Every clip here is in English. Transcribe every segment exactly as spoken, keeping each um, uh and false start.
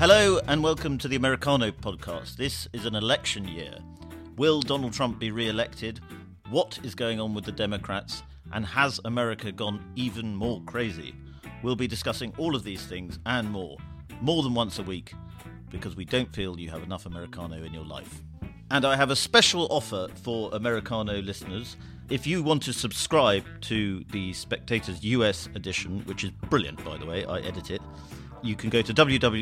Hello and welcome to the Americano podcast. This is an election year. Will Donald Trump be re-elected? What is going on with the Democrats? And has America gone even more crazy? We'll be discussing all of these things and more, more than once a week, because we don't feel you have enough Americano in your life. And I have a special offer for Americano listeners. If you want to subscribe to the Spectator's U S edition, which is brilliant, by the way, I edit it, you can go to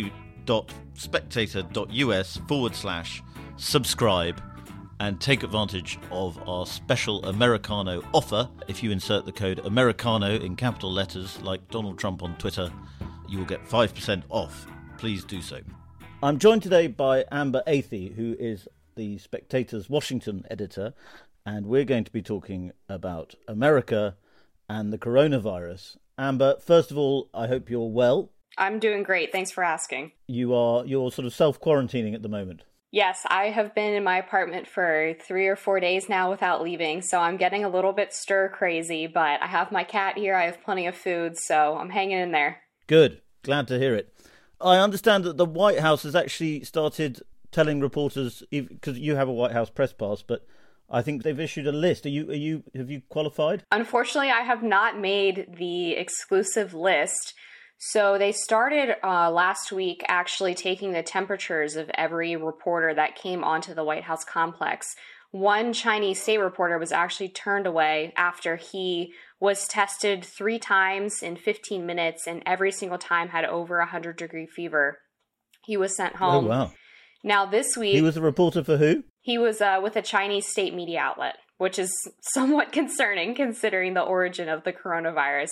www.spectator.us forward slash subscribe and take advantage of our special Americano offer. If you insert the code Americano in capital letters, like Donald Trump on Twitter, you will get five percent off. Please do so. I'm joined today by Amber Athey, who is the Spectator's Washington editor, and we're going to be talking about America and the coronavirus. Amber, first of all, I hope you're well. I'm doing great. Thanks for asking. You are, you're sort of self-quarantining at the moment. Yes, I have been in my apartment for three or four days now without leaving, so I'm getting a little bit stir crazy, but I have my cat here, I have plenty of food, so I'm hanging in there. Good. Glad to hear it. I understand that the White House has actually started telling reporters, because you have a White House press pass, but I think they've issued a list. Are you, are you, have you qualified? Unfortunately, I have not made the exclusive list. So they started uh, last week actually taking the temperatures of every reporter that came onto the White House complex. One Chinese state reporter was actually turned away after he was tested three times in fifteen minutes and every single time had over one hundred degree fever. He was sent home. Oh, wow. Now this week... He was a reporter for who? He was uh, with a Chinese state media outlet, which is somewhat concerning considering the origin of the coronavirus.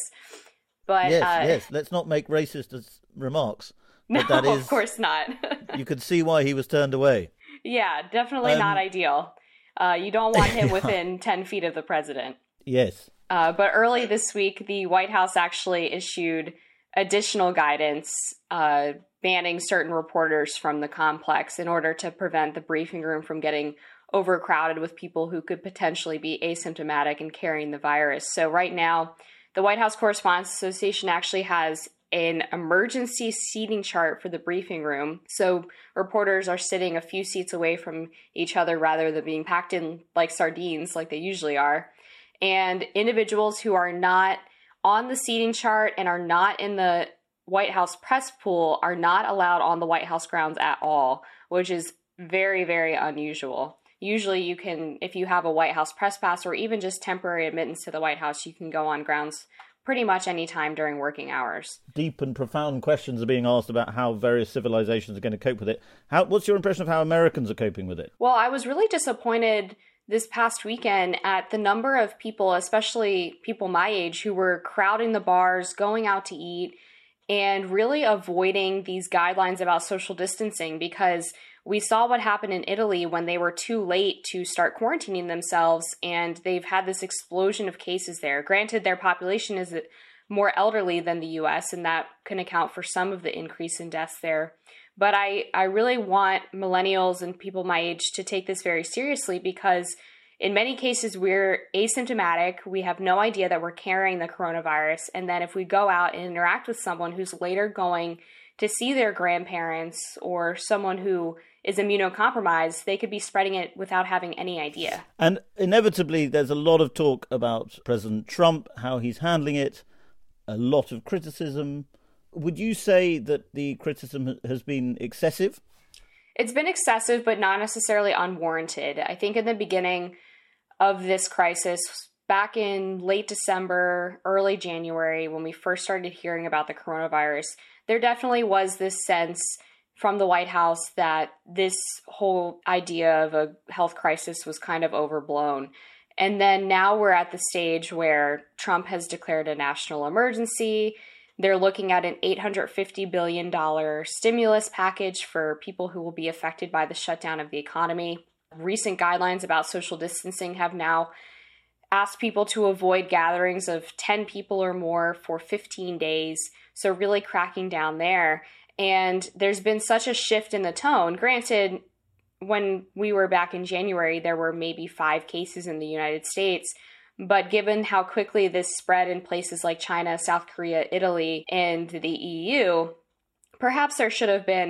But, yes, uh, yes. Let's not make racist remarks. No, but that is, of course not. You could see why he was turned away. Yeah, definitely um, not ideal. Uh, you don't want him within ten feet of the president. Yes. Uh, but early this week, the White House actually issued additional guidance uh, banning certain reporters from the complex in order to prevent the briefing room from getting overcrowded with people who could potentially be asymptomatic and carrying the virus. So right now, the White House Correspondents Association actually has an emergency seating chart for the briefing room. So reporters are sitting a few seats away from each other rather than being packed in like sardines like they usually are. And individuals who are not on the seating chart and are not in the White House press pool are not allowed on the White House grounds at all, which is very, very unusual. Usually you can, if you have a White House press pass or even just temporary admittance to the White House, you can go on grounds pretty much any time during working hours. Deep and profound questions are being asked about how various civilizations are going to cope with it. How, what's your impression of how Americans are coping with it? Well, I was really disappointed this past weekend at the number of people, especially people my age, who were crowding the bars, going out to eat, and really avoiding these guidelines about social distancing, because we saw what happened in Italy when they were too late to start quarantining themselves, and they've had this explosion of cases there. Granted, their population is more elderly than the U S, and that can account for some of the increase in deaths there. But I, I really want millennials and people my age to take this very seriously, because in many cases we're asymptomatic, we have no idea that we're carrying the coronavirus, and then if we go out and interact with someone who's later going to see their grandparents or someone who is immunocompromised, they could be spreading it without having any idea. And inevitably, there's a lot of talk about President Trump, how he's handling it, a lot of criticism. Would you say that the criticism has been excessive? It's been excessive, but not necessarily unwarranted. I think in the beginning of this crisis, back in late December, early January, when we first started hearing about the coronavirus, there definitely was this sense from the White House that this whole idea of a health crisis was kind of overblown. And then now we're at the stage where Trump has declared a national emergency. They're looking at an eight hundred fifty billion dollars stimulus package for people who will be affected by the shutdown of the economy. Recent guidelines about social distancing have now asked people to avoid gatherings of ten people or more for fifteen days. So really cracking down there. And there's been such a shift in the tone. Granted, when we were back in January, there were maybe five cases in the United States. But given how quickly this spread in places like China, South Korea, Italy, and the E U, perhaps there should have been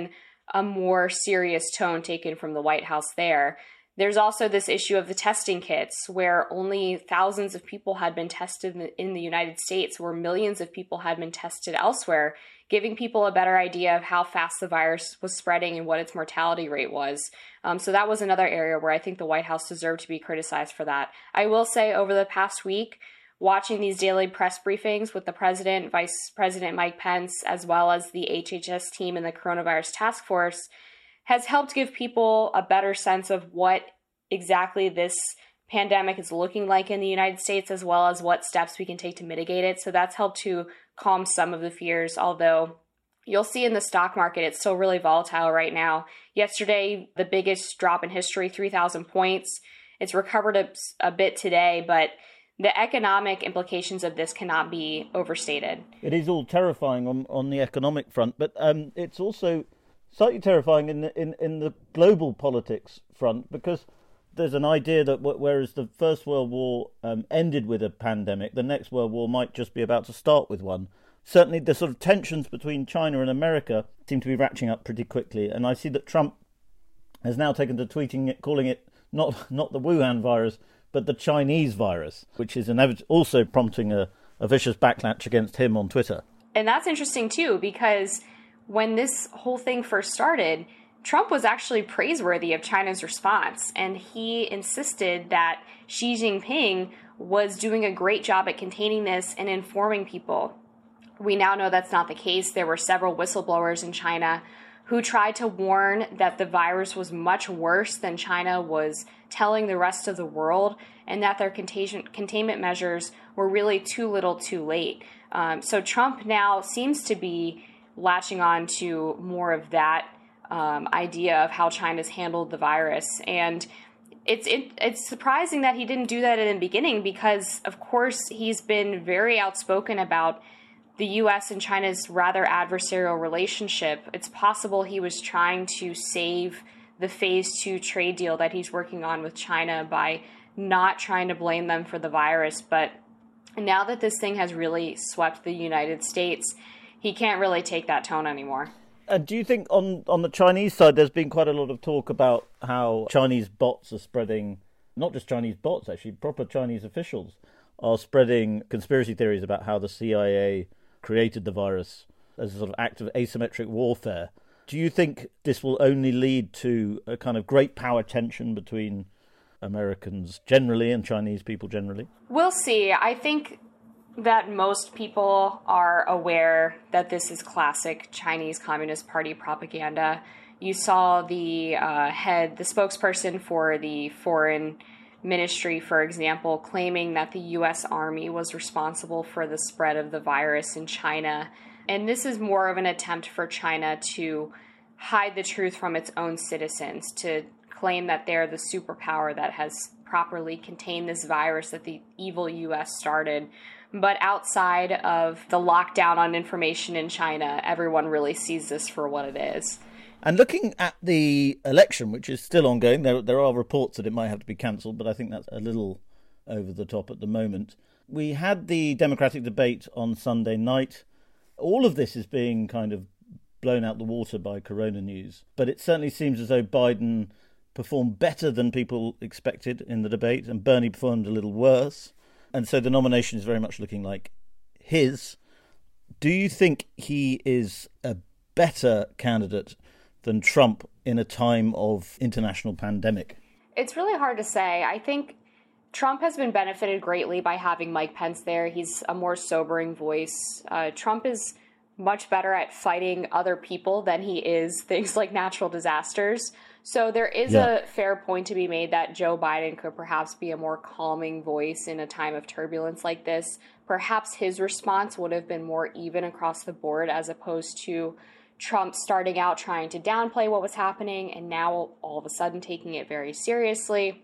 a more serious tone taken from the White House there. There's also this issue of the testing kits, where only thousands of people had been tested in the United States, where millions of people had been tested elsewhere, giving people a better idea of how fast the virus was spreading and what its mortality rate was. Um, so that was another area where I think the White House deserved to be criticized for that. I will say over the past week, watching these daily press briefings with the president, Vice President Mike Pence, as well as the H H S team and the coronavirus task force, has helped give people a better sense of what exactly this pandemic is looking like in the United States, as well as what steps we can take to mitigate it. So that's helped to calm some of the fears, although you'll see in the stock market, it's still really volatile right now. Yesterday, the biggest drop in history, three thousand points. It's recovered a, a bit today, but the economic implications of this cannot be overstated. It is all terrifying on, on the economic front, but um, it's also slightly terrifying in the, in, in the global politics front, because there's an idea that whereas the First World War um, ended with a pandemic, the next World War might just be about to start with one. Certainly the sort of tensions between China and America seem to be ratcheting up pretty quickly, and I see that Trump has now taken to tweeting it, calling it not not the Wuhan virus, but the Chinese virus, which is inevit- also prompting a, a vicious backlash against him on Twitter. And that's interesting, too, because when this whole thing first started, Trump was actually praiseworthy of China's response, and he insisted that Xi Jinping was doing a great job at containing this and informing people. We now know that's not the case. There were several whistleblowers in China who tried to warn that the virus was much worse than China was telling the rest of the world, and that their contagion, containment measures were really too little too late. Um, so Trump now seems to be latching on to more of that um, idea of how China's handled the virus. And it's it, it's surprising that he didn't do that in the beginning, because, of course, he's been very outspoken about the U S and China's rather adversarial relationship. It's possible he was trying to save the phase two trade deal that he's working on with China by not trying to blame them for the virus. But now that this thing has really swept the United States, he can't really take that tone anymore. And do you think on, on the Chinese side, there's been quite a lot of talk about how Chinese bots are spreading, not just Chinese bots, actually, proper Chinese officials are spreading conspiracy theories about how the C I A created the virus as a sort of act of asymmetric warfare. Do you think this will only lead to a kind of great power tension between Americans generally and Chinese people generally? We'll see. I think that most people are aware that this is classic Chinese Communist Party propaganda. You saw the uh, head, the spokesperson for the foreign ministry, for example, claiming that the U S Army was responsible for the spread of the virus in China. And this is more of an attempt for China to hide the truth from its own citizens, to claim that they're the superpower that has properly contained this virus that the evil U S started. But outside of the lockdown on information in China, everyone really sees this for what it is. And looking at the election, which is still ongoing, there there are reports that it might have to be cancelled, but I think that's a little over the top at the moment. We had the Democratic debate on Sunday night. All of this is being kind of blown out the water by Corona news, but it certainly seems as though Biden performed better than people expected in the debate, and Bernie performed a little worse. And so the nomination is very much looking like his. Do you think he is a better candidate than Trump in a time of international pandemic? It's really hard to say. I think Trump has been benefited greatly by having Mike Pence there. He's a more sobering voice. Uh, Trump is much better at fighting other people than he is things like natural disasters. So there is yeah. a fair point to be made that Joe Biden could perhaps be a more calming voice in a time of turbulence like this. Perhaps his response would have been more even across the board, as opposed to Trump starting out trying to downplay what was happening and now all of a sudden taking it very seriously.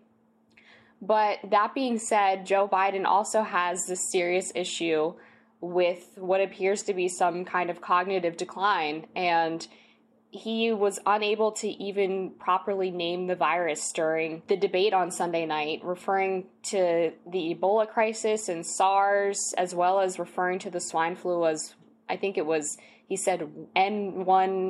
But that being said, Joe Biden also has this serious issue with what appears to be some kind of cognitive decline, and he was unable to even properly name the virus during the debate on Sunday night, referring to the Ebola crisis and SARS, as well as referring to the swine flu as, I think it was, he said N one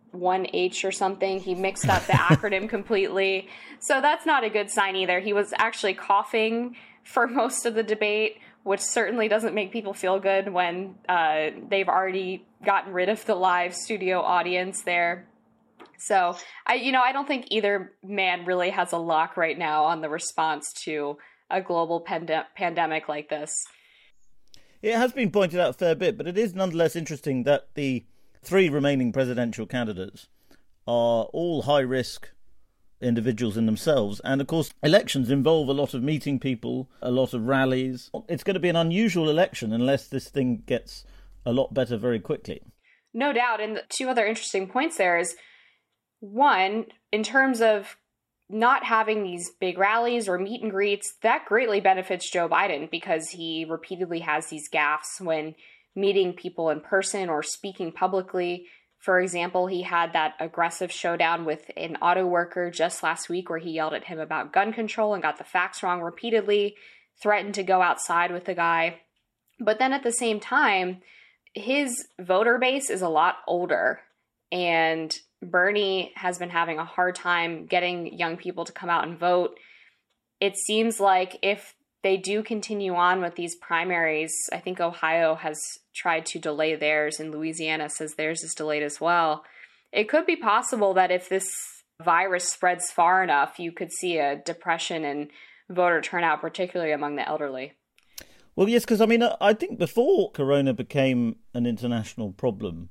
one H or something. He mixed up the acronym completely. So that's not a good sign either. He was actually coughing for most of the debate, which certainly doesn't make people feel good when uh, they've already gotten rid of the live studio audience there. So, I, you know, I don't think either man really has a lock right now on the response to a global pande- pandemic like this. It has been pointed out a fair bit, but it is nonetheless interesting that the three remaining presidential candidates are all high-risk individuals in themselves. And, of course, elections involve a lot of meeting people, a lot of rallies. It's going to be an unusual election unless this thing gets a lot better very quickly. No doubt. And the two other interesting points there is, one, in terms of not having these big rallies or meet and greets, that greatly benefits Joe Biden because he repeatedly has these gaffes when meeting people in person or speaking publicly. For example, he had that aggressive showdown with an auto worker just last week where he yelled at him about gun control and got the facts wrong repeatedly, threatened to go outside with the guy. But then at the same time, his voter base is a lot older, and Bernie has been having a hard time getting young people to come out and vote. It seems like if they do continue on with these primaries, I think Ohio has tried to delay theirs and Louisiana says theirs is delayed as well. It could be possible that if this virus spreads far enough, you could see a depression in voter turnout, particularly among the elderly. Well, yes, because I mean, I think before Corona became an international problem,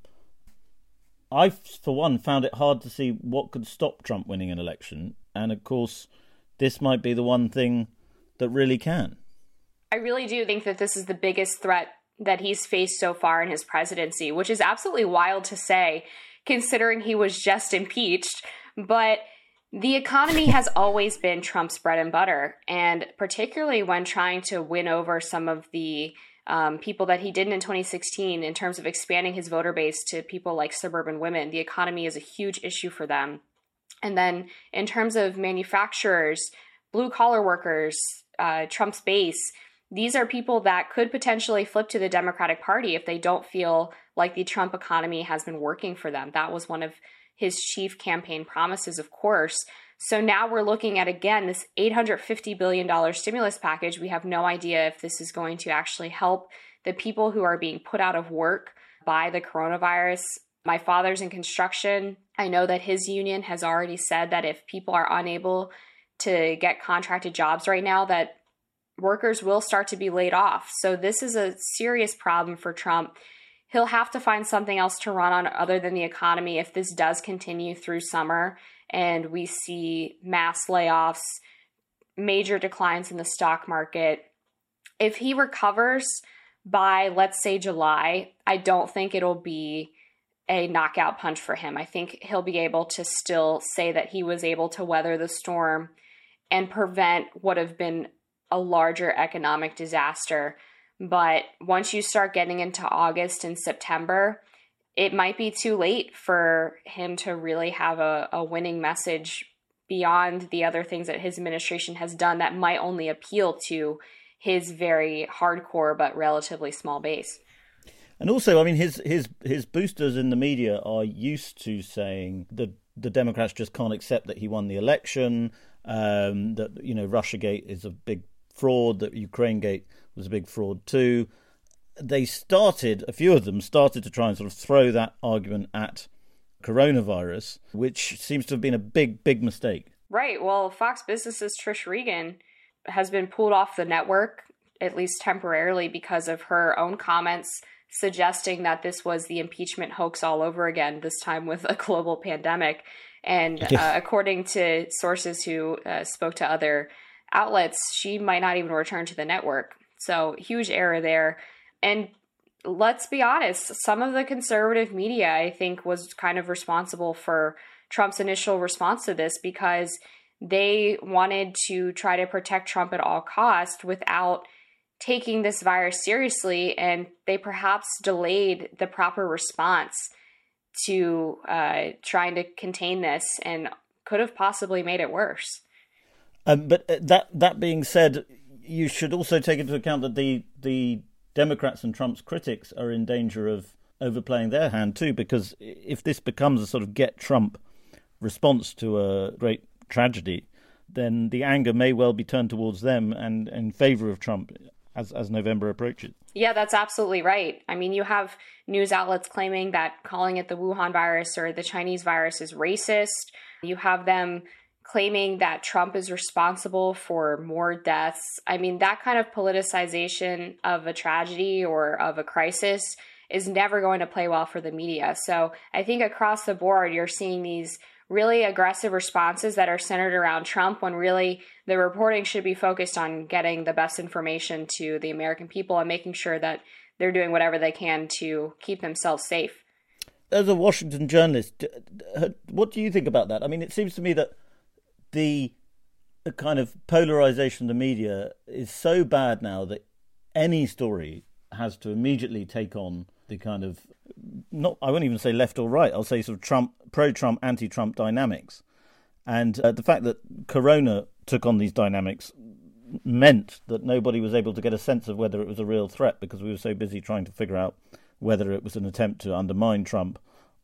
I, for one, found it hard to see what could stop Trump winning an election. And, of course, this might be the one thing that really can. I really do think that this is the biggest threat that he's faced so far in his presidency, which is absolutely wild to say, considering he was just impeached. But the economy has always been Trump's bread and butter. And particularly when trying to win over some of the Um, people that he didn't in twenty sixteen in terms of expanding his voter base to people like suburban women. The economy is a huge issue for them. And then in terms of manufacturers, blue collar workers, uh, Trump's base, these are people that could potentially flip to the Democratic Party if they don't feel like the Trump economy has been working for them. That was one of his chief campaign promises, of course. So now we're looking at, again, this eight hundred fifty billion dollars stimulus package. We have no idea if this is going to actually help the people who are being put out of work by the coronavirus. My father's in construction. I know that his union has already said that if people are unable to get contracted jobs right now, that workers will start to be laid off. So this is a serious problem for Trump. He'll have to find something else to run on other than the economy if this does continue through summer and we see mass layoffs, major declines in the stock market. If he recovers by, let's say, July, I don't think it'll be a knockout punch for him. I think he'll be able to still say that he was able to weather the storm and prevent what have been a larger economic disaster. But once you start getting into August and September, it might be too late for him to really have a, a winning message beyond the other things that his administration has done that might only appeal to his very hardcore but relatively small base. And also, I mean, his his his boosters in the media are used to saying that the Democrats just can't accept that he won the election, um, that, you know, Russiagate is a big fraud, that Ukrainegate was a big fraud too. They started, a few of them started to try and sort of throw that argument at coronavirus, which seems to have been a big, big mistake. Right. Well, Fox Business's Trish Regan has been pulled off the network, at least temporarily, because of her own comments suggesting that this was the impeachment hoax all over again, this time with a global pandemic. And uh, according to sources who uh, spoke to other outlets, she might not even return to the network. So huge error there. And let's be honest, some of the conservative media, I think, was kind of responsible for Trump's initial response to this because they wanted to try to protect Trump at all costs without taking this virus seriously, and they perhaps delayed the proper response to uh, trying to contain this and could have possibly made it worse. Um, but that that being said, you should also take into account that the the Democrats and Trump's critics are in danger of overplaying their hand too, because if this becomes a sort of get Trump response to a great tragedy, then the anger may well be turned towards them and in favour of Trump as, as November approaches. Yeah, that's absolutely right. I mean, you have news outlets claiming that calling it the Wuhan virus or the Chinese virus is racist. You have them claiming that Trump is responsible for more deaths. I mean, that kind of politicization of a tragedy or of a crisis is never going to play well for the media. So I think across the board, you're seeing these really aggressive responses that are centered around Trump when really the reporting should be focused on getting the best information to the American people and making sure that they're doing whatever they can to keep themselves safe. As a Washington journalist, what do you think about that? I mean, it seems to me that the kind of polarization of the media is so bad now that any story has to immediately take on the kind of, not I won't even say left or right, I'll say sort of Trump, pro-Trump, anti-Trump dynamics. And uh, the fact that Corona took on these dynamics meant that nobody was able to get a sense of whether it was a real threat because we were so busy trying to figure out whether it was an attempt to undermine Trump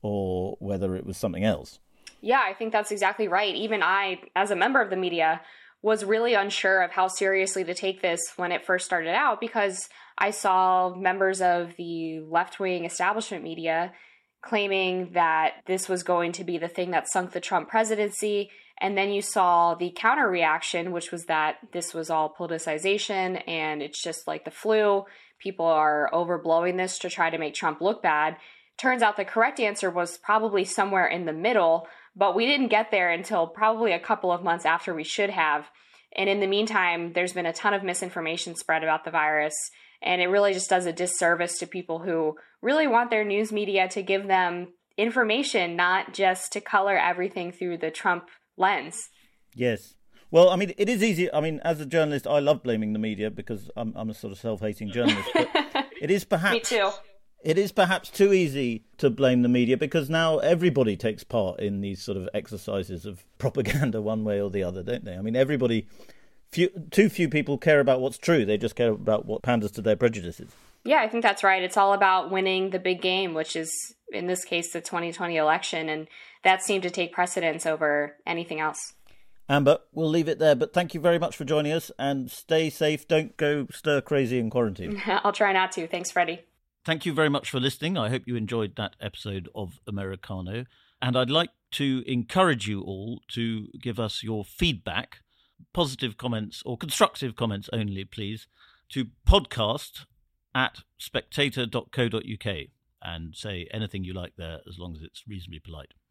or whether it was something else. Yeah, I think that's exactly right. Even I, as a member of the media, was really unsure of how seriously to take this when it first started out because I saw members of the left-wing establishment media claiming that this was going to be the thing that sunk the Trump presidency. And then you saw the counter reaction, which was that this was all politicization and it's just like the flu. People are overblowing this to try to make Trump look bad. Turns out the correct answer was probably somewhere in the middle, but we didn't get there until probably a couple of months after we should have. And in the meantime, there's been a ton of misinformation spread about the virus. And it really just does a disservice to people who really want their news media to give them information, not just to color everything through the Trump lens. Yes. Well, I mean, it is easy. I mean, as a journalist, I love blaming the media because I'm, I'm a sort of self-hating journalist. But it is perhaps... Me too. It is perhaps too easy to blame the media because now everybody takes part in these sort of exercises of propaganda one way or the other, don't they? I mean, everybody... Few, too few people care about what's true. They just care about what panders to their prejudices. Yeah, I think that's right. It's all about winning the big game, which is, in this case, the twenty twenty election. And that seemed to take precedence over anything else. Amber, we'll leave it there. But thank you very much for joining us and stay safe. Don't go stir crazy in quarantine. I'll try not to. Thanks, Freddie. Thank you very much for listening. I hope you enjoyed that episode of Americano. And I'd like to encourage you all to give us your feedback, positive comments or constructive comments only, please, to podcast at spectator dot co dot uk and say anything you like there as long as it's reasonably polite.